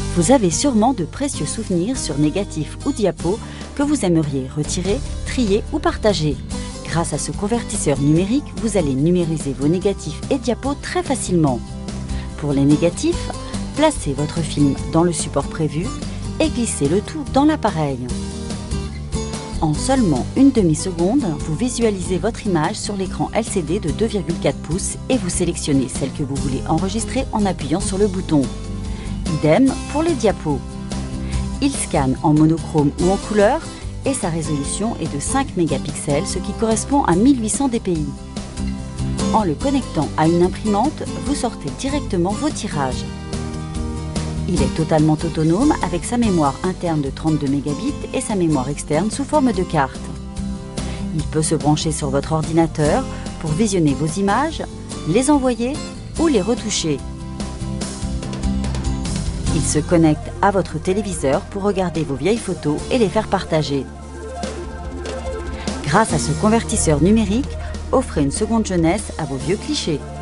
Vous avez sûrement de précieux souvenirs sur négatif ou diapo que vous aimeriez retirer, trier ou partager. Grâce à ce convertisseur numérique, vous allez numériser vos négatifs et diapos très facilement. Pour les négatifs, placez votre film dans le support prévu et glissez le tout dans l'appareil. En seulement une demi-seconde, vous visualisez votre image sur l'écran LCD de 2,4 pouces et vous sélectionnez celle que vous voulez enregistrer en appuyant sur le bouton. Idem pour les diapos. Il scanne en monochrome ou en couleur et sa résolution est de 5 mégapixels, ce qui correspond à 1800 dpi. En le connectant à une imprimante, vous sortez directement vos tirages. Il est totalement autonome avec sa mémoire interne de 32 mégabits et sa mémoire externe sous forme de carte. Il peut se brancher sur votre ordinateur pour visionner vos images, les envoyer ou les retoucher. Il se connecte à votre téléviseur pour regarder vos vieilles photos et les faire partager. Grâce à ce convertisseur numérique, offrez une seconde jeunesse à vos vieux clichés.